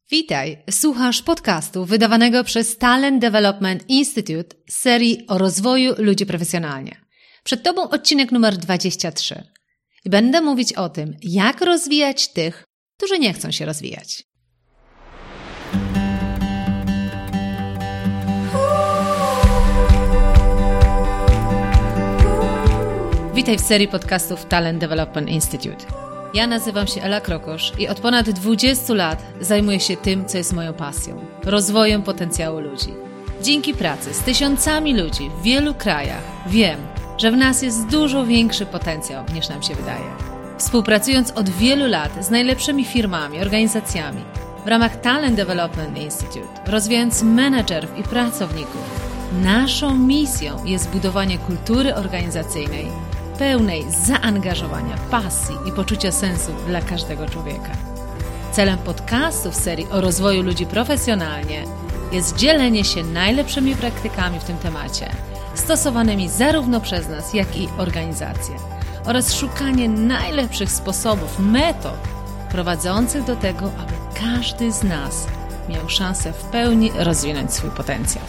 Witaj, słuchasz podcastu wydawanego przez Talent Development Institute z serii o rozwoju ludzi profesjonalnie. Przed Tobą odcinek numer 23. I będę mówić o tym, jak rozwijać tych, którzy nie chcą się rozwijać. Witaj w serii podcastów Talent Development Institute. Ja nazywam się Ela Krokosz i od ponad 20 lat zajmuję się tym, co jest moją pasją – rozwojem potencjału ludzi. Dzięki pracy z tysiącami ludzi w wielu krajach wiem, że w nas jest dużo większy potencjał niż nam się wydaje. Współpracując od wielu lat z najlepszymi firmami, organizacjami w ramach Talent Development Institute, rozwijając menedżerów i pracowników, naszą misją jest budowanie kultury organizacyjnej pełnej zaangażowania, pasji i poczucia sensu dla każdego człowieka. Celem podcastu w serii o rozwoju ludzi profesjonalnie jest dzielenie się najlepszymi praktykami w tym temacie, stosowanymi zarówno przez nas, jak i organizacje, oraz szukanie najlepszych sposobów, metod prowadzących do tego, aby każdy z nas miał szansę w pełni rozwinąć swój potencjał.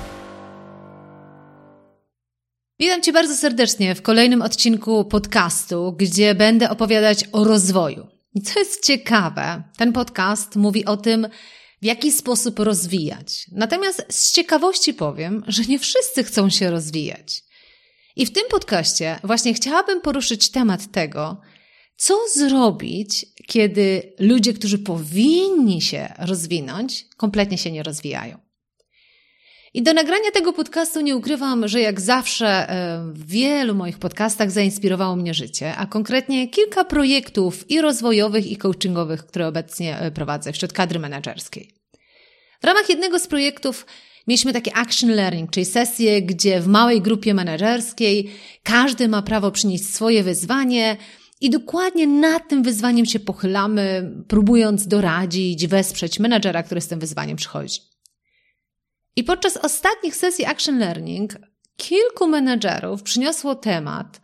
Witam Cię bardzo serdecznie w kolejnym odcinku podcastu, gdzie będę opowiadać o rozwoju. I co jest ciekawe, ten podcast mówi o tym, w jaki sposób rozwijać. Natomiast z ciekawości powiem, że nie wszyscy chcą się rozwijać. I w tym podcaście właśnie chciałabym poruszyć temat tego, co zrobić, kiedy ludzie, którzy powinni się rozwinąć, kompletnie się nie rozwijają. I do nagrania tego podcastu nie ukrywam, że jak zawsze w wielu moich podcastach zainspirowało mnie życie, a konkretnie kilka projektów i rozwojowych, i coachingowych, które obecnie prowadzę wśród kadry menedżerskiej. W ramach jednego z projektów mieliśmy takie action learning, czyli sesję, gdzie w małej grupie menedżerskiej każdy ma prawo przynieść swoje wyzwanie i dokładnie nad tym wyzwaniem się pochylamy, próbując doradzić, wesprzeć menedżera, który z tym wyzwaniem przychodzi. I podczas ostatnich sesji Action Learning kilku menedżerów przyniosło temat,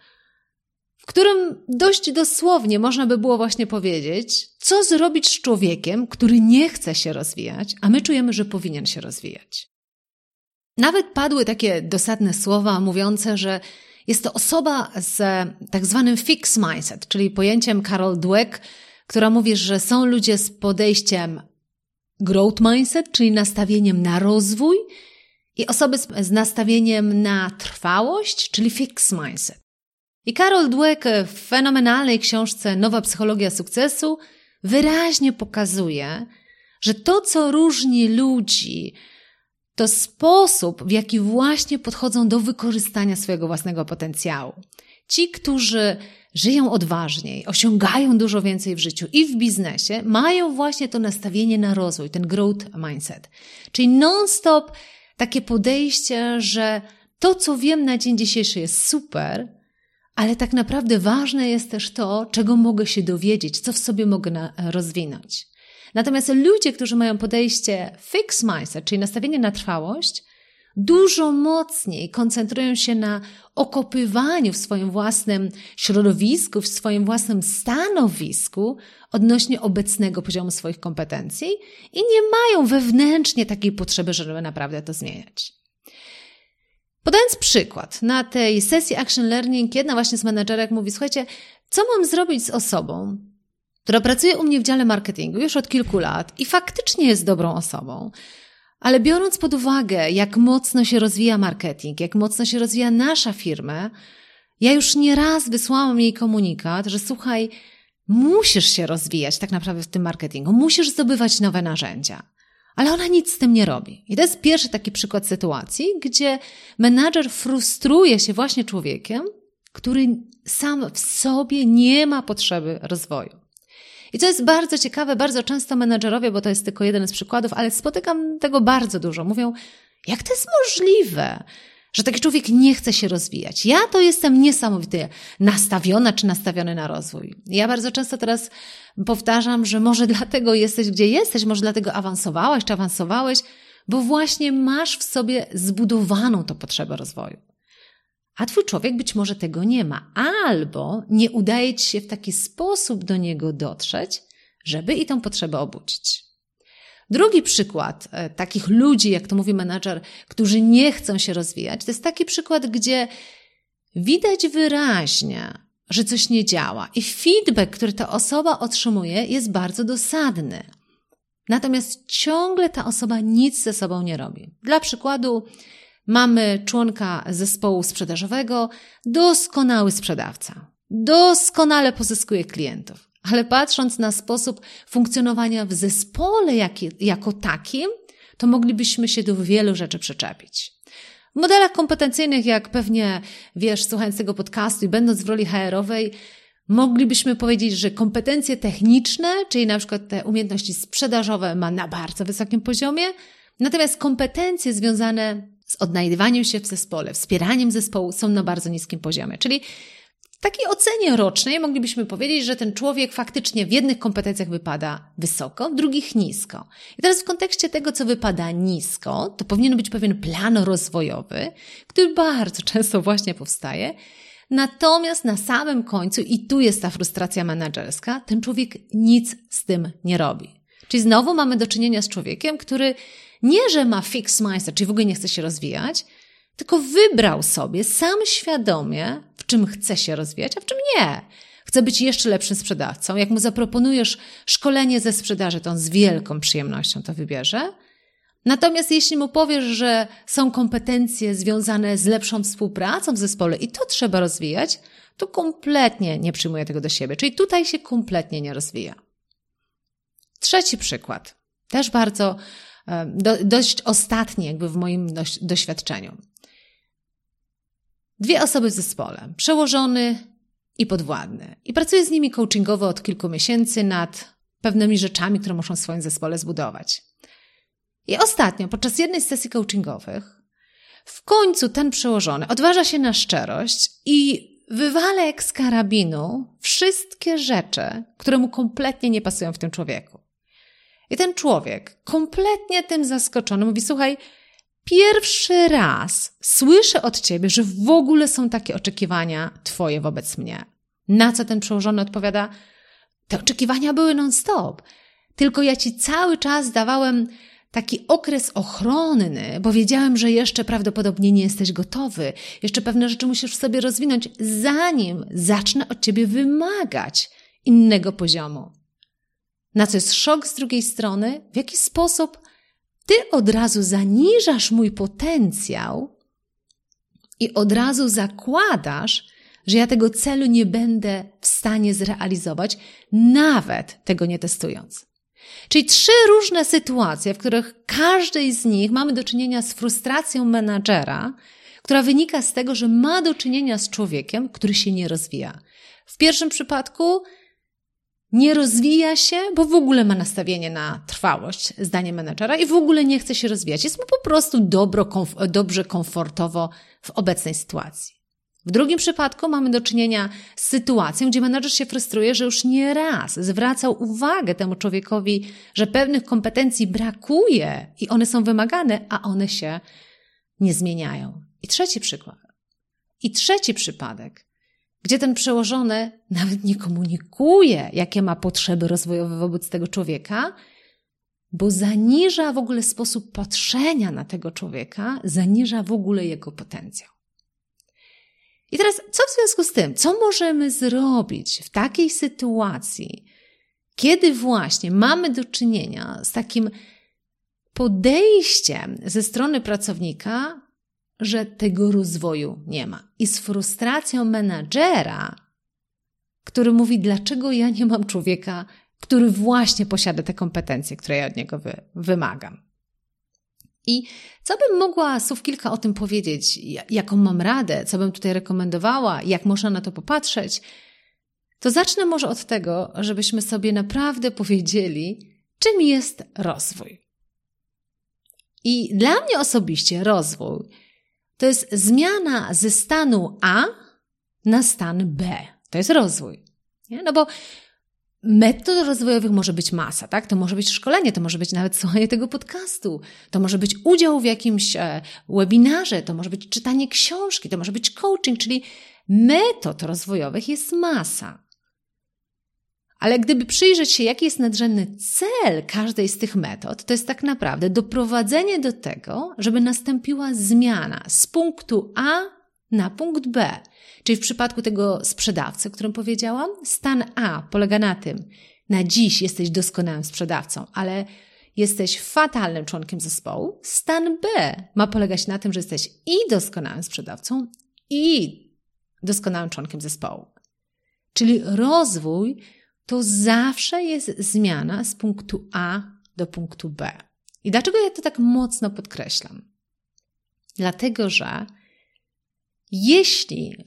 w którym dość dosłownie można by było właśnie powiedzieć, co zrobić z człowiekiem, który nie chce się rozwijać, a my czujemy, że powinien się rozwijać. Nawet padły takie dosadne słowa mówiące, że jest to osoba z tak zwanym fixed mindset, czyli pojęciem Carol Dweck, która mówi, że są ludzie z podejściem growth mindset, czyli nastawieniem na rozwój, i osoby z nastawieniem na trwałość, czyli fixed mindset. I Carol Dweck w fenomenalnej książce Nowa psychologia sukcesu wyraźnie pokazuje, że to, co różni ludzi, to sposób, w jaki właśnie podchodzą do wykorzystania swojego własnego potencjału. Ci, którzy żyją odważniej, osiągają dużo więcej w życiu i w biznesie, mają właśnie to nastawienie na rozwój, ten growth mindset. Czyli non-stop takie podejście, że to, co wiem na dzień dzisiejszy jest super, ale tak naprawdę ważne jest też to, czego mogę się dowiedzieć, co w sobie mogę rozwinąć. Natomiast ludzie, którzy mają podejście fixed mindset, czyli nastawienie na trwałość, dużo mocniej koncentrują się na okopywaniu w swoim własnym środowisku, w swoim własnym stanowisku odnośnie obecnego poziomu swoich kompetencji i nie mają wewnętrznie takiej potrzeby, żeby naprawdę to zmieniać. Podając przykład, na tej sesji Action Learning jedna właśnie z menedżerek mówi: słuchajcie, co mam zrobić z osobą, która pracuje u mnie w dziale marketingu już od kilku lat i faktycznie jest dobrą osobą, ale biorąc pod uwagę, jak mocno się rozwija marketing, jak mocno się rozwija nasza firma, ja już nieraz wysłałam jej komunikat, że słuchaj, musisz się rozwijać tak naprawdę w tym marketingu, musisz zdobywać nowe narzędzia. Ale ona nic z tym nie robi. I to jest pierwszy taki przykład sytuacji, gdzie menadżer frustruje się właśnie człowiekiem, który sam w sobie nie ma potrzeby rozwoju. I co jest bardzo ciekawe, bardzo często menadżerowie, bo to jest tylko jeden z przykładów, ale spotykam tego bardzo dużo, mówią: jak to jest możliwe, że taki człowiek nie chce się rozwijać? Ja to jestem niesamowicie nastawiona czy nastawiony na rozwój. Ja bardzo często teraz powtarzam, że może dlatego jesteś, gdzie jesteś, może dlatego awansowałaś czy awansowałeś, bo właśnie masz w sobie zbudowaną tą potrzebę rozwoju. A twój człowiek być może tego nie ma, albo nie udaje ci się w taki sposób do niego dotrzeć, żeby i tą potrzebę obudzić. Drugi przykład takich ludzi, jak to mówi menadżer, którzy nie chcą się rozwijać, to jest taki przykład, gdzie widać wyraźnie, że coś nie działa i feedback, który ta osoba otrzymuje, jest bardzo dosadny. Natomiast ciągle ta osoba nic ze sobą nie robi. Dla przykładu mamy członka zespołu sprzedażowego, doskonały sprzedawca, doskonale pozyskuje klientów. Ale patrząc na sposób funkcjonowania w zespole jako takim, to moglibyśmy się do wielu rzeczy przyczepić. W modelach kompetencyjnych, jak pewnie wiesz, słuchając tego podcastu i będąc w roli HR-owej, moglibyśmy powiedzieć, że kompetencje techniczne, czyli na przykład te umiejętności sprzedażowe ma na bardzo wysokim poziomie, natomiast kompetencje związane z odnajdywaniem się w zespole, wspieraniem zespołu są na bardzo niskim poziomie. Czyli w takiej ocenie rocznej moglibyśmy powiedzieć, że ten człowiek faktycznie w jednych kompetencjach wypada wysoko, w drugich nisko. I teraz w kontekście tego, co wypada nisko, to powinien być pewien plan rozwojowy, który bardzo często właśnie powstaje. Natomiast na samym końcu, i tu jest ta frustracja menedżerska, ten człowiek nic z tym nie robi. Czyli znowu mamy do czynienia z człowiekiem, który nie, że ma fixed mindset, czyli w ogóle nie chce się rozwijać, tylko wybrał sobie sam świadomie, w czym chce się rozwijać, a w czym nie. Chce być jeszcze lepszym sprzedawcą. Jak mu zaproponujesz szkolenie ze sprzedaży, to on z wielką przyjemnością to wybierze. Natomiast jeśli mu powiesz, że są kompetencje związane z lepszą współpracą w zespole i to trzeba rozwijać, to kompletnie nie przyjmuje tego do siebie. Czyli tutaj się kompletnie nie rozwija. Trzeci przykład. Też bardzo dość ostatni jakby w moim doświadczeniu. 2 osoby w zespole, przełożony i podwładny. I pracuję z nimi coachingowo od kilku miesięcy nad pewnymi rzeczami, które muszą w swoim zespole zbudować. I ostatnio, podczas jednej z sesji coachingowych, w końcu ten przełożony odważa się na szczerość i wywala jak z karabinu wszystkie rzeczy, które mu kompletnie nie pasują w tym człowieku. I ten człowiek, kompletnie tym zaskoczony, mówi: słuchaj, pierwszy raz słyszę od ciebie, że w ogóle są takie oczekiwania twoje wobec mnie. Na co ten przełożony odpowiada: te oczekiwania były non-stop, tylko ja ci cały czas dawałem taki okres ochronny, bo wiedziałem, że jeszcze prawdopodobnie nie jesteś gotowy, jeszcze pewne rzeczy musisz w sobie rozwinąć, zanim zacznę od ciebie wymagać innego poziomu. Na co jest szok z drugiej strony, w jaki sposób ty od razu zaniżasz mój potencjał i od razu zakładasz, że ja tego celu nie będę w stanie zrealizować, nawet tego nie testując. Czyli 3 różne sytuacje, w których każdej z nich mamy do czynienia z frustracją menadżera, która wynika z tego, że ma do czynienia z człowiekiem, który się nie rozwija. W pierwszym przypadku nie rozwija się, bo w ogóle ma nastawienie na trwałość, zdaniem menadżera, i w ogóle nie chce się rozwijać. Jest mu po prostu dobrze, komfortowo w obecnej sytuacji. W drugim przypadku mamy do czynienia z sytuacją, gdzie menadżer się frustruje, że już nie raz zwracał uwagę temu człowiekowi, że pewnych kompetencji brakuje i one są wymagane, a one się nie zmieniają. I trzeci przypadek, gdzie ten przełożony nawet nie komunikuje, jakie ma potrzeby rozwojowe wobec tego człowieka, bo zaniża w ogóle sposób patrzenia na tego człowieka, zaniża w ogóle jego potencjał. I teraz, co w związku z tym? Co możemy zrobić w takiej sytuacji, kiedy właśnie mamy do czynienia z takim podejściem ze strony pracownika, że tego rozwoju nie ma? I z frustracją menadżera, który mówi: dlaczego ja nie mam człowieka, który właśnie posiada te kompetencje, które ja od niego wymagam. I co bym mogła słów kilka o tym powiedzieć, jaką mam radę, co bym tutaj rekomendowała, jak można na to popatrzeć, to zacznę może od tego, żebyśmy sobie naprawdę powiedzieli, czym jest rozwój. I dla mnie osobiście rozwój to jest zmiana ze stanu A na stan B. To jest rozwój. Nie? No bo metod rozwojowych może być masa, tak? To może być szkolenie, to może być nawet słuchanie tego podcastu, to może być udział w jakimś webinarze, to może być czytanie książki, to może być coaching, czyli metod rozwojowych jest masa. Ale gdyby przyjrzeć się, jaki jest nadrzędny cel każdej z tych metod, to jest tak naprawdę doprowadzenie do tego, żeby nastąpiła zmiana z punktu A na punkt B. Czyli w przypadku tego sprzedawcy, o którym powiedziałam, stan A polega na tym, na dziś jesteś doskonałym sprzedawcą, ale jesteś fatalnym członkiem zespołu. Stan B ma polegać na tym, że jesteś i doskonałym sprzedawcą, i doskonałym członkiem zespołu. Czyli rozwój to zawsze jest zmiana z punktu A do punktu B. I dlaczego ja to tak mocno podkreślam? Dlatego, że jeśli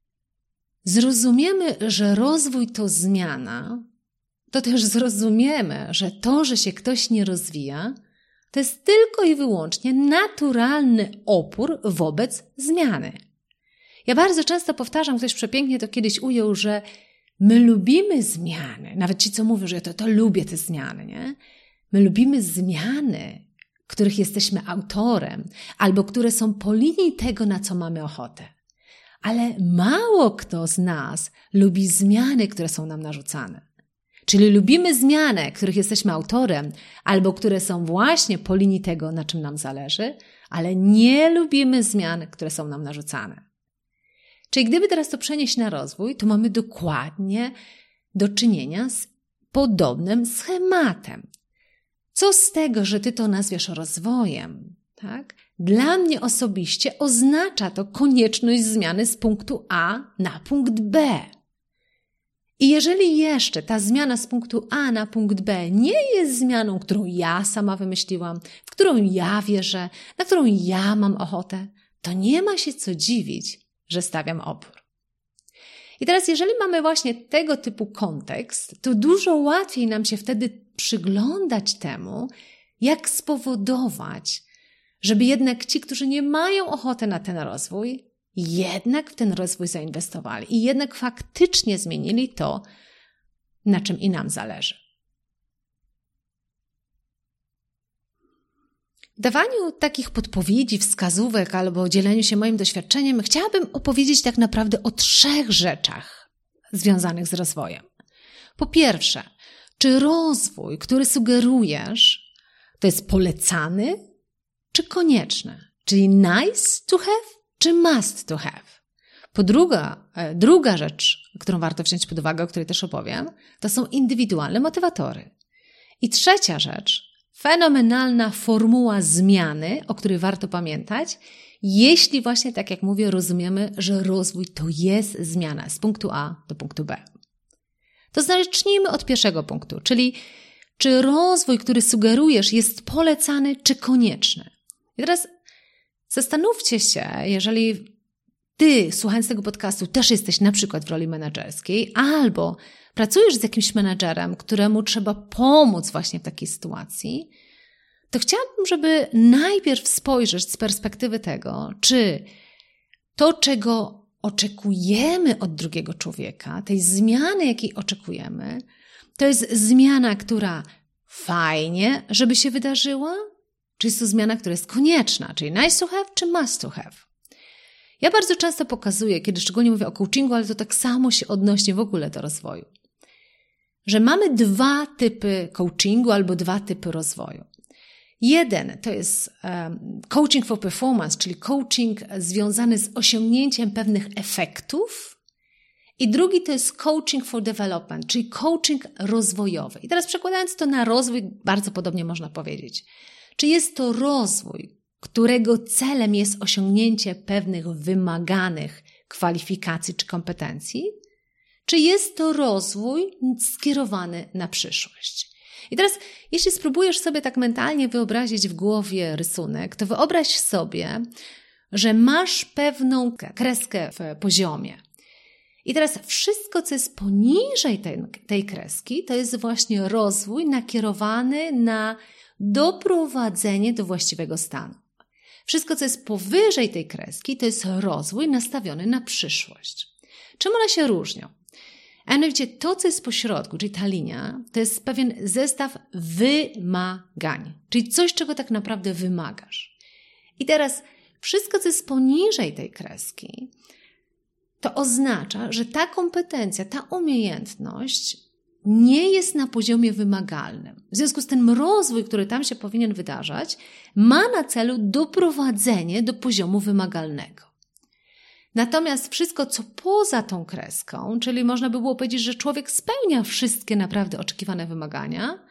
zrozumiemy, że rozwój to zmiana, to też zrozumiemy, że to, że się ktoś nie rozwija, to jest tylko i wyłącznie naturalny opór wobec zmiany. Ja bardzo często powtarzam, ktoś przepięknie to kiedyś ujął, że my lubimy zmiany. Nawet ci, co mówią, że ja to lubię te zmiany, nie? My lubimy zmiany, których jesteśmy autorem, albo które są po linii tego, na co mamy ochotę. Ale mało kto z nas lubi zmiany, które są nam narzucane. Czyli lubimy zmiany, których jesteśmy autorem, albo które są właśnie po linii tego, na czym nam zależy, ale nie lubimy zmian, które są nam narzucane. Czyli gdyby teraz to przenieść na rozwój, to mamy dokładnie do czynienia z podobnym schematem. Co z tego, że ty to nazwiesz rozwojem, tak? Dla mnie osobiście oznacza to konieczność zmiany z punktu A na punkt B. I jeżeli jeszcze ta zmiana z punktu A na punkt B nie jest zmianą, którą ja sama wymyśliłam, w którą ja wierzę, na którą ja mam ochotę, to nie ma się co dziwić, że stawiam opór. I teraz, jeżeli mamy właśnie tego typu kontekst, to dużo łatwiej nam się wtedy przyglądać temu, jak spowodować, żeby jednak ci, którzy nie mają ochoty na ten rozwój, jednak w ten rozwój zainwestowali i jednak faktycznie zmienili to, na czym i nam zależy. W dawaniu takich podpowiedzi, wskazówek albo dzieleniu się moim doświadczeniem chciałabym opowiedzieć tak naprawdę o 3 rzeczach związanych z rozwojem. Po pierwsze, czy rozwój, który sugerujesz, to jest polecany czy konieczny? Czyli nice to have czy must to have? Druga rzecz, którą warto wziąć pod uwagę, o której też opowiem, to są indywidualne motywatory. I trzecia rzecz, fenomenalna formuła zmiany, o której warto pamiętać, jeśli właśnie, tak jak mówię, rozumiemy, że rozwój to jest zmiana z punktu A do punktu B. To zacznijmy od pierwszego punktu, czyli czy rozwój, który sugerujesz, jest polecany czy konieczny? I teraz zastanówcie się, jeżeli ty, słuchając tego podcastu, też jesteś na przykład w roli menedżerskiej albo pracujesz z jakimś menedżerem, któremu trzeba pomóc właśnie w takiej sytuacji, to chciałabym, żeby najpierw spojrzeć z perspektywy tego, czy to, czego oczekujemy od drugiego człowieka, tej zmiany, jakiej oczekujemy, to jest zmiana, która fajnie, żeby się wydarzyła, czy jest to zmiana, która jest konieczna, czyli nice to have, czy must to have. Ja bardzo często pokazuję, kiedy szczególnie mówię o coachingu, ale to tak samo się odnosi w ogóle do rozwoju, że mamy 2 typy coachingu albo 2 typy rozwoju. Jeden to jest coaching for performance, czyli coaching związany z osiągnięciem pewnych efektów, i drugi to jest coaching for development, czyli coaching rozwojowy. I teraz przekładając to na rozwój, bardzo podobnie można powiedzieć. Czy jest to rozwój, którego celem jest osiągnięcie pewnych wymaganych kwalifikacji czy kompetencji, czy jest to rozwój skierowany na przyszłość? I teraz, jeśli spróbujesz sobie tak mentalnie wyobrazić w głowie rysunek, to wyobraź sobie, że masz pewną kreskę w poziomie. I teraz wszystko, co jest poniżej tej kreski, to jest właśnie rozwój nakierowany na doprowadzenie do właściwego stanu. Wszystko, co jest powyżej tej kreski, to jest rozwój nastawiony na przyszłość. Czym one się różnią? A mianowicie to, co jest pośrodku, czyli ta linia, to jest pewien zestaw wymagań, czyli coś, czego tak naprawdę wymagasz. I teraz wszystko, co jest poniżej tej kreski, to oznacza, że ta kompetencja, ta umiejętność nie jest na poziomie wymagalnym. W związku z tym rozwój, który tam się powinien wydarzać, ma na celu doprowadzenie do poziomu wymagalnego. Natomiast wszystko, co poza tą kreską, czyli można by było powiedzieć, że człowiek spełnia wszystkie naprawdę oczekiwane wymagania,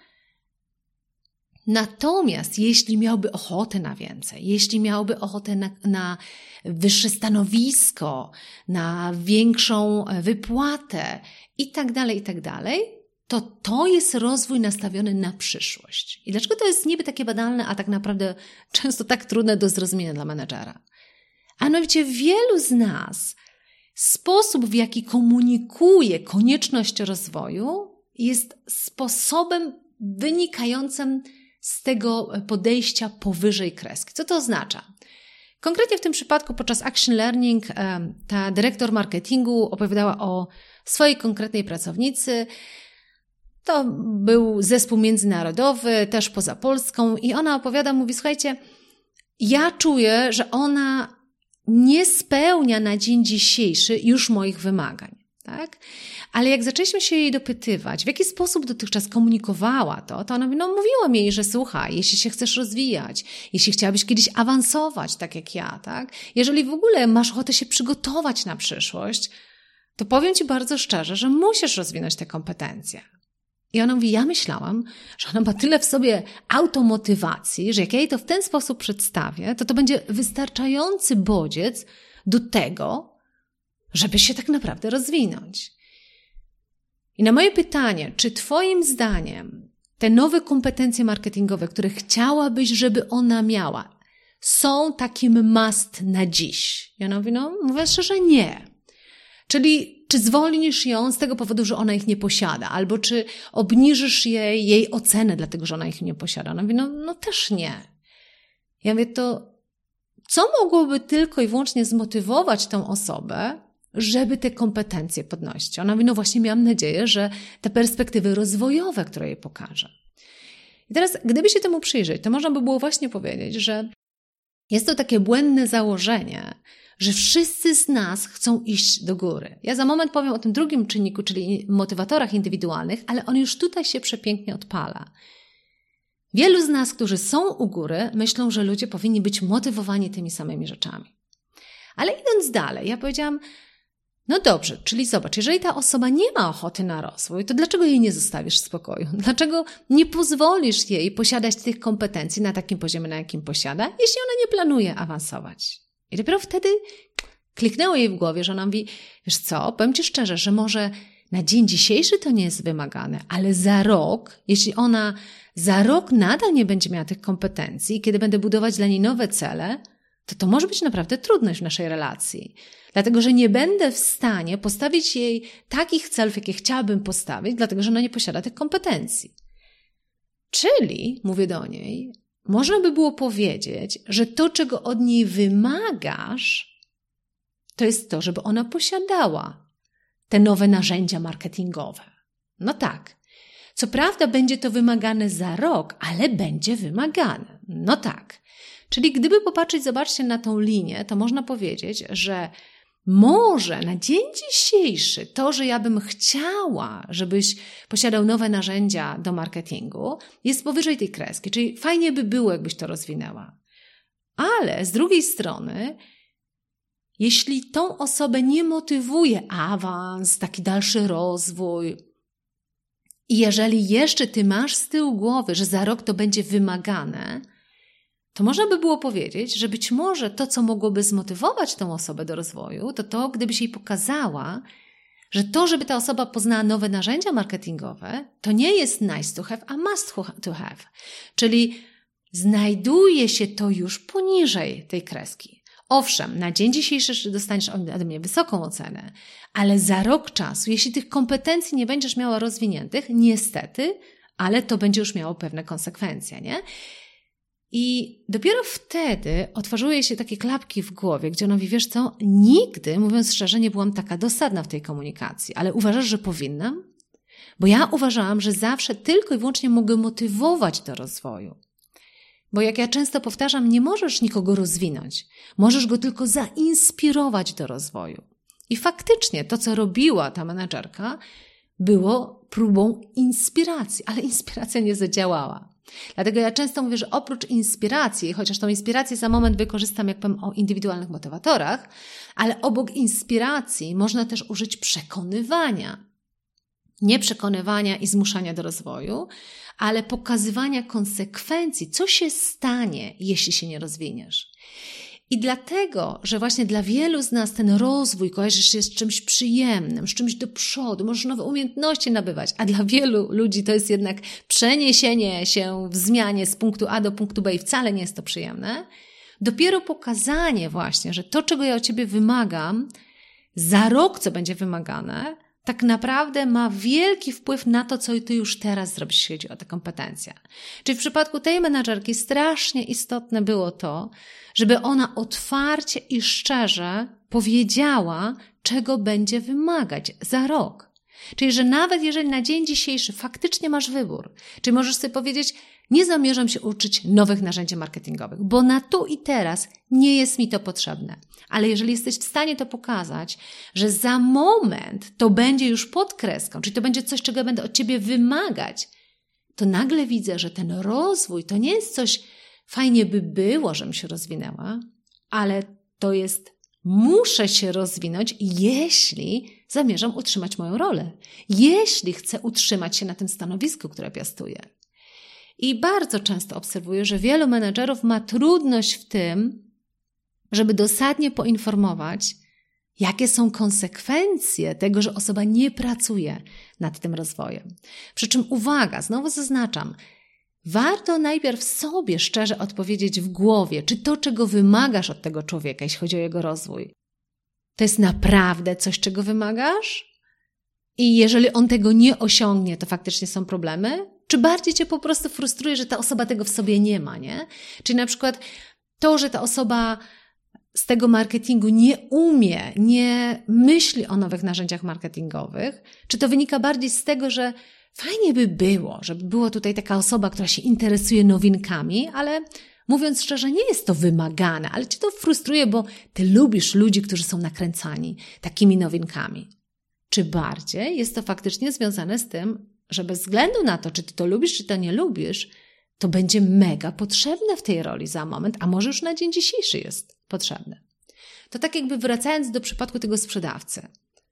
natomiast jeśli miałby ochotę na więcej, jeśli miałby ochotę na wyższe stanowisko, na większą wypłatę i tak dalej, to jest rozwój nastawiony na przyszłość. I dlaczego to jest niby takie banalne, a tak naprawdę często tak trudne do zrozumienia dla menedżera? A mianowicie wielu z nas sposób, w jaki komunikuje konieczność rozwoju, jest sposobem wynikającym z tego podejścia powyżej kreski. Co to oznacza? Konkretnie w tym przypadku podczas Action Learning ta dyrektor marketingu opowiadała o swojej konkretnej pracownicy. To był zespół międzynarodowy, też poza Polską i ona opowiada, mówi, słuchajcie, ja czuję, że ona nie spełnia na dzień dzisiejszy już moich wymagań, tak? Ale jak zaczęliśmy się jej dopytywać, w jaki sposób dotychczas komunikowała to ona mówiła mi, że słuchaj, jeśli się chcesz rozwijać, jeśli chciałabyś kiedyś awansować, tak jak ja, tak? Jeżeli w ogóle masz ochotę się przygotować na przyszłość, to powiem Ci bardzo szczerze, że musisz rozwinąć te kompetencje. I ona mówi, ja myślałam, że ona ma tyle w sobie automotywacji, że jak ja jej to w ten sposób przedstawię, to będzie wystarczający bodziec do tego, żeby się tak naprawdę rozwinąć. I na moje pytanie, czy Twoim zdaniem te nowe kompetencje marketingowe, które chciałabyś, żeby ona miała, są takim must na dziś? I ona mówi, mówię szczerze, nie. Czyli czy zwolnisz ją z tego powodu, że ona ich nie posiada, albo czy obniżysz jej ocenę, dlatego że ona ich nie posiada? Ona mówi, też nie. Ja mówię, to co mogłoby tylko i wyłącznie zmotywować tą osobę, żeby te kompetencje podnosić? Ona mówi, właśnie miałam nadzieję, że te perspektywy rozwojowe, które jej pokażę. I teraz, gdyby się temu przyjrzeć, to można by było właśnie powiedzieć, że jest to takie błędne założenie, że wszyscy z nas chcą iść do góry. Ja za moment powiem o tym drugim czynniku, czyli motywatorach indywidualnych, ale on już tutaj się przepięknie odpala. Wielu z nas, którzy są u góry, myślą, że ludzie powinni być motywowani tymi samymi rzeczami. Ale idąc dalej, ja powiedziałam, dobrze, czyli zobacz, jeżeli ta osoba nie ma ochoty na rozwój, to dlaczego jej nie zostawisz w spokoju? Dlaczego nie pozwolisz jej posiadać tych kompetencji na takim poziomie, na jakim posiada, jeśli ona nie planuje awansować? I dopiero wtedy kliknęło jej w głowie, że ona mówi, wiesz co, powiem Ci szczerze, że może na dzień dzisiejszy to nie jest wymagane, ale za rok, jeśli ona za rok nadal nie będzie miała tych kompetencji, kiedy będę budować dla niej nowe cele, to może być naprawdę trudność w naszej relacji. Dlatego, że nie będę w stanie postawić jej takich celów, jakie chciałabym postawić, dlatego, że ona nie posiada tych kompetencji. Czyli, mówię do niej, można by było powiedzieć, że to, czego od niej wymagasz, to jest to, żeby ona posiadała te nowe narzędzia marketingowe. No tak. Co prawda będzie to wymagane za rok, ale będzie wymagane. No tak. Czyli gdyby popatrzeć, zobaczcie na tą linię, to można powiedzieć, że może na dzień dzisiejszy to, że ja bym chciała, żebyś posiadał nowe narzędzia do marketingu, jest powyżej tej kreski, czyli fajnie by było, jakbyś to rozwinęła. Ale z drugiej strony, jeśli tą osobę nie motywuje awans, taki dalszy rozwój i jeżeli jeszcze ty masz z tyłu głowy, że za rok to będzie wymagane, to można by było powiedzieć, że być może to, co mogłoby zmotywować tą osobę do rozwoju, to gdybyś jej pokazała, że to, żeby ta osoba poznała nowe narzędzia marketingowe, to nie jest nice to have, a must to have. Czyli znajduje się to już poniżej tej kreski. Owszem, na dzień dzisiejszy dostaniesz ode mnie wysoką ocenę, ale za rok czasu, jeśli tych kompetencji nie będziesz miała rozwiniętych, niestety, ale to będzie już miało pewne konsekwencje, nie? I dopiero wtedy otworzyły jej się takie klapki w głowie, gdzie ona mówi, wiesz co, nigdy, mówiąc szczerze, nie byłam taka dosadna w tej komunikacji, ale uważasz, że powinnam? Bo ja uważałam, że zawsze tylko i wyłącznie mogę motywować do rozwoju. Bo jak ja często powtarzam, nie możesz nikogo rozwinąć, możesz go tylko zainspirować do rozwoju. I faktycznie to, co robiła ta menadżerka, było próbą inspiracji, ale inspiracja nie zadziałała. Dlatego ja często mówię, że oprócz inspiracji, chociaż tą inspirację za moment wykorzystam, jak powiem o indywidualnych motywatorach, ale obok inspiracji można też użyć przekonywania. Nie przekonywania i zmuszania do rozwoju, ale pokazywania konsekwencji, co się stanie, jeśli się nie rozwiniesz. I dlatego, że właśnie dla wielu z nas ten rozwój kojarzy się z czymś przyjemnym, z czymś do przodu, możesz nowe umiejętności nabywać, a dla wielu ludzi to jest jednak przeniesienie się w zmianie z punktu A do punktu B i wcale nie jest to przyjemne, dopiero pokazanie właśnie, że to, czego ja od Ciebie wymagam, za rok, co będzie wymagane, tak naprawdę ma wielki wpływ na to, co Ty już teraz zrobisz, jeśli chodzi o tę kompetencję. Czyli w przypadku tej menadżerki strasznie istotne było to, żeby ona otwarcie i szczerze powiedziała, czego będzie wymagać za rok. Czyli, że nawet jeżeli na dzień dzisiejszy faktycznie masz wybór, czyli możesz sobie powiedzieć, nie zamierzam się uczyć nowych narzędzi marketingowych, bo na tu i teraz nie jest mi to potrzebne. Ale jeżeli jesteś w stanie to pokazać, że za moment to będzie już pod kreską, czyli to będzie coś, czego będę od Ciebie wymagać, to nagle widzę, że ten rozwój to nie jest coś, fajnie by było, żebym się rozwinęła, ale to jest, muszę się rozwinąć, jeśli zamierzam utrzymać moją rolę, jeśli chcę utrzymać się na tym stanowisku, które piastuję. I bardzo często obserwuję, że wielu menedżerów ma trudność w tym, żeby dosadnie poinformować, jakie są konsekwencje tego, że osoba nie pracuje nad tym rozwojem. Przy czym uwaga, znowu zaznaczam, warto najpierw sobie szczerze odpowiedzieć w głowie, czy to, czego wymagasz od tego człowieka, jeśli chodzi o jego rozwój, to jest naprawdę coś, czego wymagasz? I jeżeli on tego nie osiągnie, to faktycznie są problemy? Czy bardziej Cię po prostu frustruje, że ta osoba tego w sobie nie ma, nie? Czyli na przykład to, że ta osoba z tego marketingu nie umie, nie myśli o nowych narzędziach marketingowych, czy to wynika bardziej z tego, że fajnie by było, żeby była tutaj taka osoba, która się interesuje nowinkami, ale mówiąc szczerze, nie jest to wymagane, ale Cię to frustruje, bo Ty lubisz ludzi, którzy są nakręcani takimi nowinkami. Czy bardziej jest to faktycznie związane z tym, że bez względu na to, czy Ty to lubisz, czy to nie lubisz, to będzie mega potrzebne w tej roli za moment, a może już na dzień dzisiejszy jest potrzebne. To tak jakby wracając do przypadku tego sprzedawcy.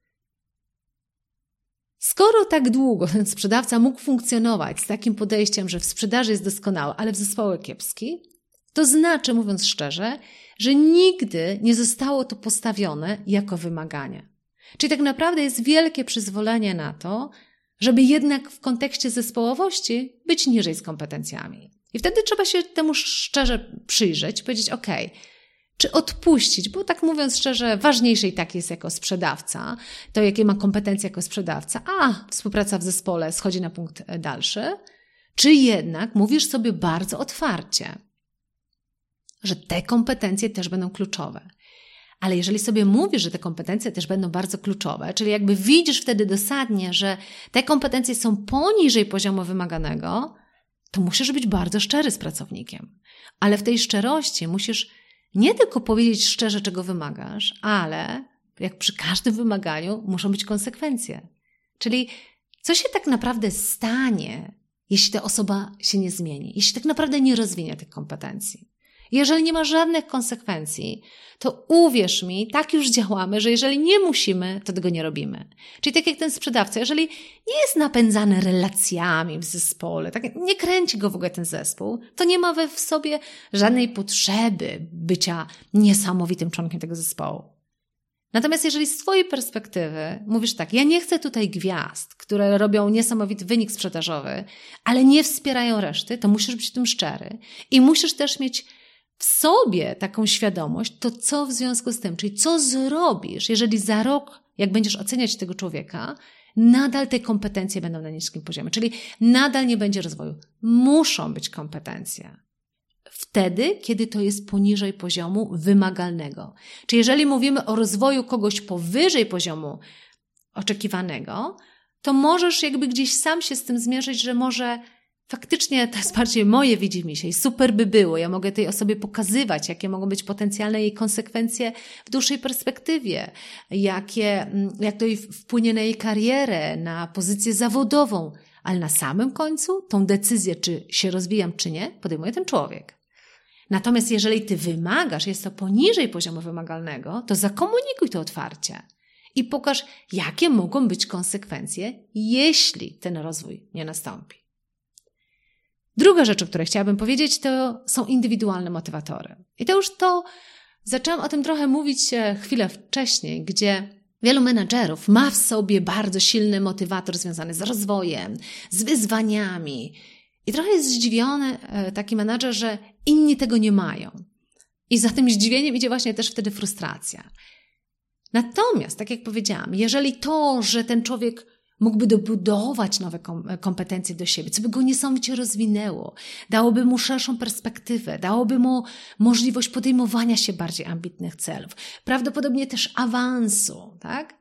Skoro tak długo ten sprzedawca mógł funkcjonować z takim podejściem, że w sprzedaży jest doskonały, ale w zespole kiepski, to znaczy, mówiąc szczerze, że nigdy nie zostało to postawione jako wymaganie. Czyli tak naprawdę jest wielkie przyzwolenie na to, żeby jednak w kontekście zespołowości być niżej z kompetencjami. I wtedy trzeba się temu szczerze przyjrzeć, powiedzieć, czy odpuścić, bo tak mówiąc szczerze, ważniejsze i tak jest jako sprzedawca, to jakie ma kompetencje jako sprzedawca, a współpraca w zespole schodzi na punkt dalszy, czy jednak mówisz sobie bardzo otwarcie, że te kompetencje też będą kluczowe. Ale jeżeli sobie mówisz, że te kompetencje też będą bardzo kluczowe, czyli jakby widzisz wtedy dosadnie, że te kompetencje są poniżej poziomu wymaganego, to musisz być bardzo szczery z pracownikiem. Ale w tej szczerości musisz nie tylko powiedzieć szczerze, czego wymagasz, ale jak przy każdym wymaganiu muszą być konsekwencje. Czyli co się tak naprawdę stanie, jeśli ta osoba się nie zmieni, jeśli tak naprawdę nie rozwinie tych kompetencji. Jeżeli nie ma żadnych konsekwencji, to uwierz mi, tak już działamy, że jeżeli nie musimy, to tego nie robimy. Czyli tak jak ten sprzedawca, jeżeli nie jest napędzany relacjami w zespole, tak nie kręci go w ogóle ten zespół, to nie ma w sobie żadnej potrzeby bycia niesamowitym członkiem tego zespołu. Natomiast jeżeli z Twojej perspektywy mówisz tak, ja nie chcę tutaj gwiazd, które robią niesamowity wynik sprzedażowy, ale nie wspierają reszty, to musisz być w tym szczery i musisz też mieć w sobie taką świadomość, to co w związku z tym, czyli co zrobisz, jeżeli za rok, jak będziesz oceniać tego człowieka, nadal te kompetencje będą na niskim poziomie, czyli nadal nie będzie rozwoju. Muszą być kompetencje. Wtedy, kiedy to jest poniżej poziomu wymagalnego. Czyli jeżeli mówimy o rozwoju kogoś powyżej poziomu oczekiwanego, to możesz jakby gdzieś sam się z tym zmierzyć, że może faktycznie to jest bardziej moje widzimisię i super by było. Ja mogę tej osobie pokazywać, jakie mogą być potencjalne jej konsekwencje w dłuższej perspektywie, jak to wpłynie na jej karierę, na pozycję zawodową, ale na samym końcu tą decyzję, czy się rozwijam, czy nie, podejmuje ten człowiek. Natomiast jeżeli ty wymagasz, jest to poniżej poziomu wymagalnego, to zakomunikuj to otwarcie i pokaż, jakie mogą być konsekwencje, jeśli ten rozwój nie nastąpi. Druga rzecz, o której chciałabym powiedzieć, to są indywidualne motywatory. I to zaczęłam o tym trochę mówić chwilę wcześniej, gdzie wielu menadżerów ma w sobie bardzo silny motywator związany z rozwojem, z wyzwaniami. I trochę jest zdziwiony taki menadżer, że inni tego nie mają. I za tym zdziwieniem idzie właśnie też wtedy frustracja. Natomiast, tak jak powiedziałam, jeżeli to, że ten człowiek mógłby dobudować nowe kompetencje do siebie, co by go niesamowicie rozwinęło, dałoby mu szerszą perspektywę, dałoby mu możliwość podejmowania się bardziej ambitnych celów, prawdopodobnie też awansu, tak?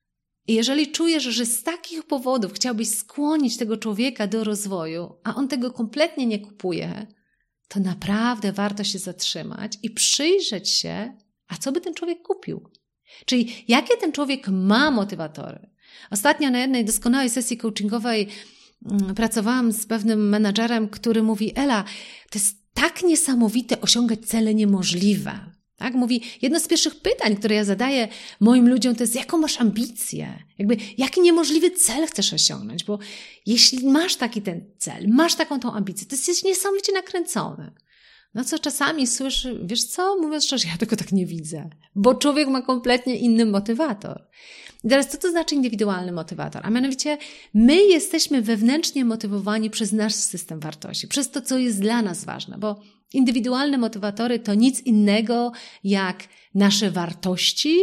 I jeżeli czujesz, że z takich powodów chciałbyś skłonić tego człowieka do rozwoju, a on tego kompletnie nie kupuje, to naprawdę warto się zatrzymać i przyjrzeć się, a co by ten człowiek kupił? Czyli jakie ten człowiek ma motywatory? Ostatnio na jednej doskonałej sesji coachingowej pracowałam z pewnym menadżerem, który mówi: Ela, to jest tak niesamowite osiągać cele niemożliwe. Tak? Mówi, jedno z pierwszych pytań, które ja zadaję moim ludziom, to jest: jaką masz ambicję? Jaki niemożliwy cel chcesz osiągnąć? Bo jeśli masz taki ten cel, masz taką tą ambicję, to jesteś niesamowicie nakręcony. No co czasami słyszy, wiesz co, mówiąc szczerze, ja tego tak nie widzę, bo człowiek ma kompletnie inny motywator. I teraz co to znaczy indywidualny motywator? A mianowicie my jesteśmy wewnętrznie motywowani przez nasz system wartości, przez to, co jest dla nas ważne, bo indywidualne motywatory to nic innego jak nasze wartości,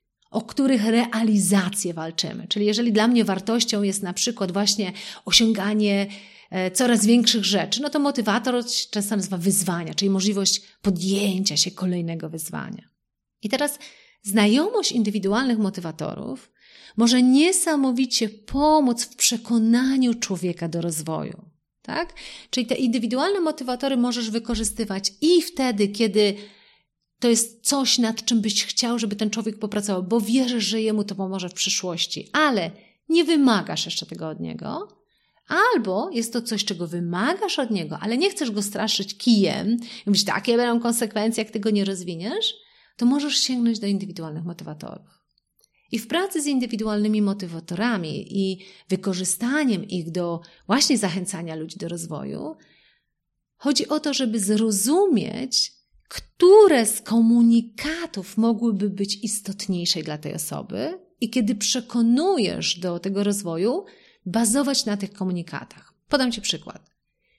o których realizację walczymy. Czyli jeżeli dla mnie wartością jest na przykład właśnie osiąganie coraz większych rzeczy, no to motywator często nazywa wyzwania, czyli możliwość podjęcia się kolejnego wyzwania. I teraz znajomość indywidualnych motywatorów może niesamowicie pomóc w przekonaniu człowieka do rozwoju. Tak? Czyli te indywidualne motywatory możesz wykorzystywać i wtedy, kiedy to jest coś, nad czym byś chciał, żeby ten człowiek popracował, bo wierzysz, że jemu to pomoże w przyszłości, ale nie wymagasz jeszcze tego od niego. Albo jest to coś, czego wymagasz od niego, ale nie chcesz go straszyć kijem i mówić, takie będą konsekwencje, jak ty go nie rozwiniesz, to możesz sięgnąć do indywidualnych motywatorów. I w pracy z indywidualnymi motywatorami i wykorzystaniem ich do właśnie zachęcania ludzi do rozwoju, chodzi o to, żeby zrozumieć, które z komunikatów mogłyby być istotniejsze dla tej osoby i kiedy przekonujesz do tego rozwoju, bazować na tych komunikatach. Podam Ci przykład.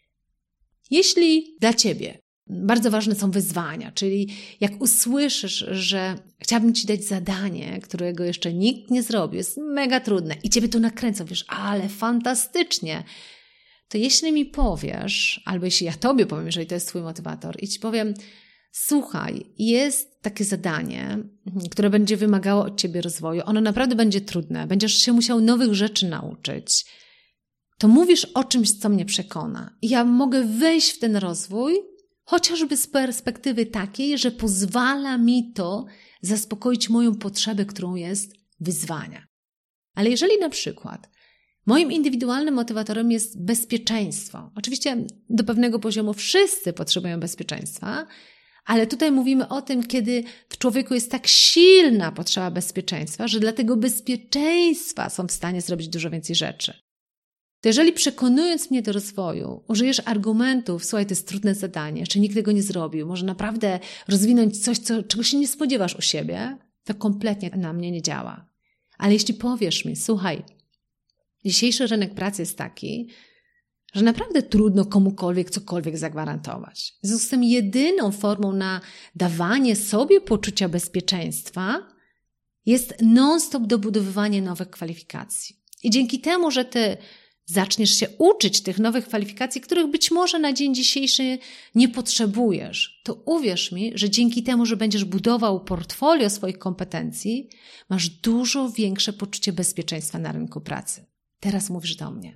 Jeśli dla Ciebie bardzo ważne są wyzwania, czyli jak usłyszysz, że chciałabym Ci dać zadanie, którego jeszcze nikt nie zrobił, jest mega trudne i Ciebie to nakręca, wiesz, ale fantastycznie, to jeśli mi powiesz, albo jeśli ja Tobie powiem, jeżeli to jest Twój motywator i Ci powiem: słuchaj, jest takie zadanie, które będzie wymagało od Ciebie rozwoju, ono naprawdę będzie trudne, będziesz się musiał nowych rzeczy nauczyć, to mówisz o czymś, co mnie przekona. I ja mogę wejść w ten rozwój, chociażby z perspektywy takiej, że pozwala mi to zaspokoić moją potrzebę, którą jest wyzwania. Ale jeżeli na przykład moim indywidualnym motywatorem jest bezpieczeństwo, oczywiście do pewnego poziomu wszyscy potrzebują bezpieczeństwa, ale tutaj mówimy o tym, kiedy w człowieku jest tak silna potrzeba bezpieczeństwa, że dla tego bezpieczeństwa są w stanie zrobić dużo więcej rzeczy. To jeżeli przekonując mnie do rozwoju, użyjesz argumentów: słuchaj, to jest trudne zadanie, jeszcze nikt tego nie zrobił, może naprawdę rozwinąć coś, czego się nie spodziewasz u siebie, to kompletnie na mnie nie działa. Ale jeśli powiesz mi: słuchaj, dzisiejszy rynek pracy jest taki, że naprawdę trudno komukolwiek cokolwiek zagwarantować. W związku z tym jedyną formą na dawanie sobie poczucia bezpieczeństwa jest non-stop dobudowywanie nowych kwalifikacji. I dzięki temu, że Ty zaczniesz się uczyć tych nowych kwalifikacji, których być może na dzień dzisiejszy nie potrzebujesz, to uwierz mi, że dzięki temu, że będziesz budował portfolio swoich kompetencji, masz dużo większe poczucie bezpieczeństwa na rynku pracy. Teraz mówisz do mnie.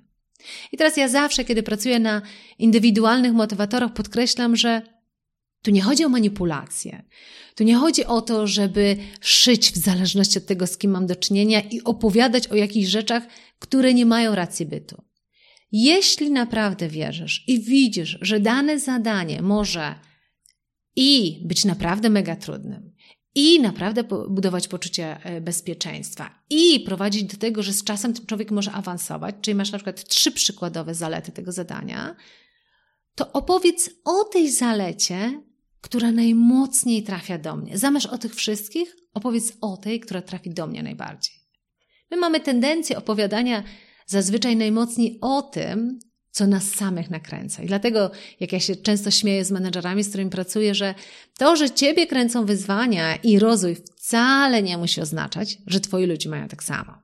I teraz ja zawsze, kiedy pracuję na indywidualnych motywatorach, podkreślam, że tu nie chodzi o manipulację. Tu nie chodzi o to, żeby szyć w zależności od tego, z kim mam do czynienia i opowiadać o jakichś rzeczach, które nie mają racji bytu. Jeśli naprawdę wierzysz i widzisz, że dane zadanie może i być naprawdę mega trudnym, i naprawdę budować poczucie bezpieczeństwa i prowadzić do tego, że z czasem ten człowiek może awansować, czyli masz na przykład 3 przykładowe zalety tego zadania, to opowiedz o tej zalecie, która najmocniej trafia do mnie. Zamiast o tych wszystkich, opowiedz o tej, która trafi do mnie najbardziej. My mamy tendencję opowiadania zazwyczaj najmocniej o tym, co nas samych nakręca. I dlatego, jak ja się często śmieję z menedżerami, z którymi pracuję, że to, że ciebie kręcą wyzwania i rozwój, wcale nie musi oznaczać, że twoi ludzie mają tak samo.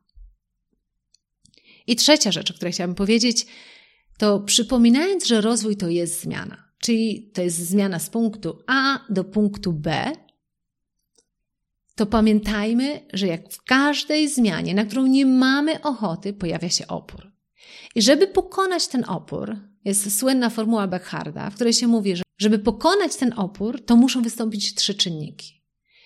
I trzecia rzecz, o której chciałabym powiedzieć, to przypominając, że rozwój to jest zmiana, czyli to jest zmiana z punktu A do punktu B, to pamiętajmy, że jak w każdej zmianie, na którą nie mamy ochoty, pojawia się opór. I żeby pokonać ten opór, jest słynna formuła Beckharda, w której się mówi, że żeby pokonać ten opór, to muszą wystąpić 3 czynniki.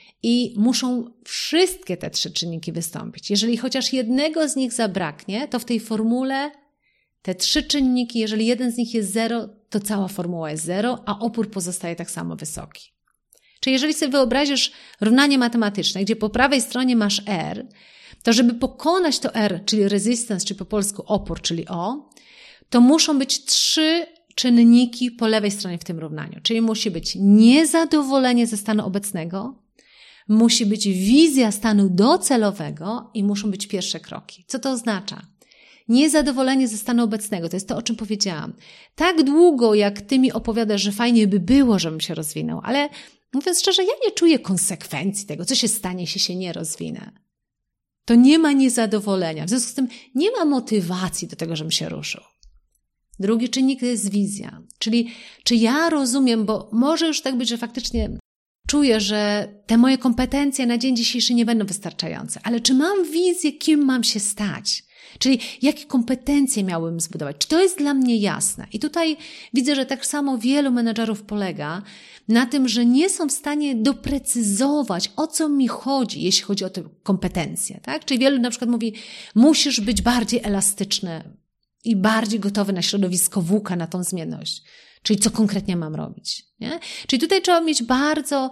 I muszą wszystkie te 3 czynniki wystąpić. Jeżeli chociaż jednego z nich zabraknie, to w tej formule te 3 czynniki, jeżeli jeden z nich jest 0, to cała formuła jest 0, a opór pozostaje tak samo wysoki. Czyli jeżeli sobie wyobrazisz równanie matematyczne, gdzie po prawej stronie masz R, to żeby pokonać to R, czyli resistance, czy po polsku opór, czyli O, to muszą być 3 czynniki po lewej stronie w tym równaniu. Czyli musi być niezadowolenie ze stanu obecnego, musi być wizja stanu docelowego i muszą być pierwsze kroki. Co to oznacza? Niezadowolenie ze stanu obecnego, to jest to, o czym powiedziałam. Tak długo, jak ty mi opowiadasz, że fajnie by było, żebym się rozwinął, ale mówiąc szczerze, ja nie czuję konsekwencji tego, co się stanie, jeśli się nie rozwinę. To nie ma niezadowolenia. W związku z tym nie ma motywacji do tego, żebym się ruszył. Drugi czynnik to jest wizja. Czyli czy ja rozumiem, bo może już tak być, że faktycznie czuję, że te moje kompetencje na dzień dzisiejszy nie będą wystarczające, ale czy mam wizję, kim mam się stać? Czyli jakie kompetencje miałbym zbudować? Czy to jest dla mnie jasne? I tutaj widzę, że tak samo wielu menedżerów polega na tym, że nie są w stanie doprecyzować, o co mi chodzi, jeśli chodzi o te kompetencje. Tak? Czyli wielu na przykład mówi, musisz być bardziej elastyczny i bardziej gotowy na środowisko VUCA, na tą zmienność. Czyli co konkretnie mam robić. Nie? Czyli tutaj trzeba mieć bardzo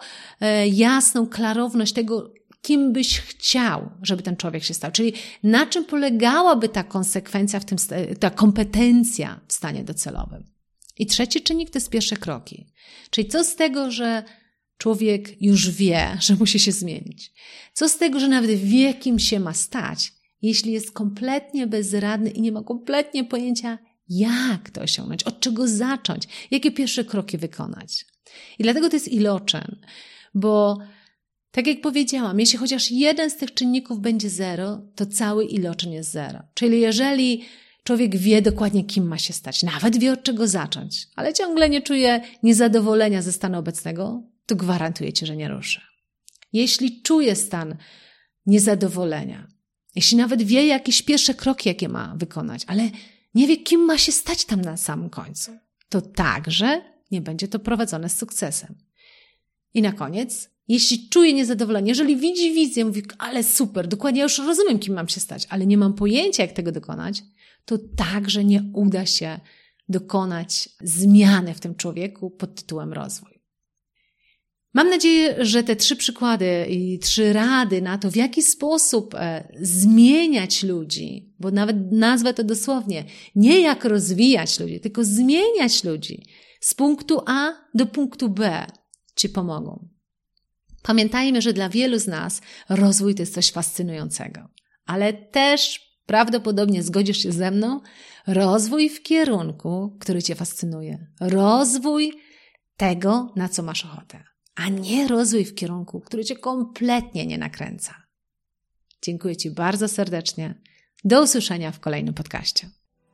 jasną klarowność tego, kim byś chciał, żeby ten człowiek się stał. Czyli na czym polegałaby ta konsekwencja, ta kompetencja w stanie docelowym. I trzeci czynnik to jest pierwsze kroki. Czyli co z tego, że człowiek już wie, że musi się zmienić? Co z tego, że nawet wie, kim się ma stać, jeśli jest kompletnie bezradny i nie ma kompletnie pojęcia, jak to osiągnąć, od czego zacząć, jakie pierwsze kroki wykonać. I dlatego to jest iloczyn, bo tak jak powiedziałam, jeśli chociaż jeden z tych czynników będzie 0, to cały iloczyn jest 0. Czyli jeżeli człowiek wie dokładnie, kim ma się stać, nawet wie, od czego zacząć, ale ciągle nie czuje niezadowolenia ze stanu obecnego, to gwarantuję ci, że nie ruszy. Jeśli czuje stan niezadowolenia, jeśli nawet wie jakieś pierwsze kroki, jakie ma wykonać, ale nie wie, kim ma się stać tam na samym końcu, to także nie będzie to prowadzone z sukcesem. I na koniec, jeśli czuje niezadowolenie, jeżeli widzi wizję, mówi, ale super, dokładnie ja już rozumiem, kim mam się stać, ale nie mam pojęcia, jak tego dokonać, to także nie uda się dokonać zmiany w tym człowieku pod tytułem rozwój. Mam nadzieję, że te 3 przykłady i 3 rady na to, w jaki sposób zmieniać ludzi, bo nawet nazwę to dosłownie, nie jak rozwijać ludzi, tylko zmieniać ludzi z punktu A do punktu B ci pomogą. Pamiętajmy, że dla wielu z nas rozwój to jest coś fascynującego, ale też prawdopodobnie zgodzisz się ze mną, rozwój w kierunku, który cię fascynuje. Rozwój tego, na co masz ochotę, a nie rozwój w kierunku, który cię kompletnie nie nakręca. Dziękuję ci bardzo serdecznie. Do usłyszenia w kolejnym podcaście.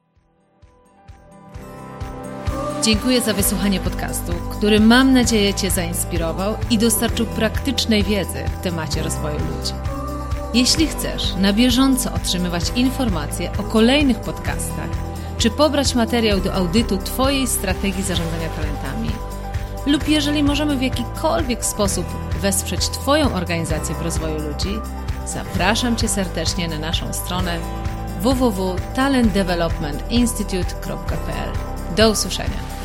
Dziękuję za wysłuchanie podcastu, który mam nadzieję cię zainspirował i dostarczył praktycznej wiedzy w temacie rozwoju ludzi. Jeśli chcesz na bieżąco otrzymywać informacje o kolejnych podcastach, czy pobrać materiał do audytu Twojej strategii zarządzania talentami, lub jeżeli możemy w jakikolwiek sposób wesprzeć Twoją organizację w rozwoju ludzi, zapraszam Cię serdecznie na naszą stronę www.talentdevelopmentinstitute.pl. Do usłyszenia!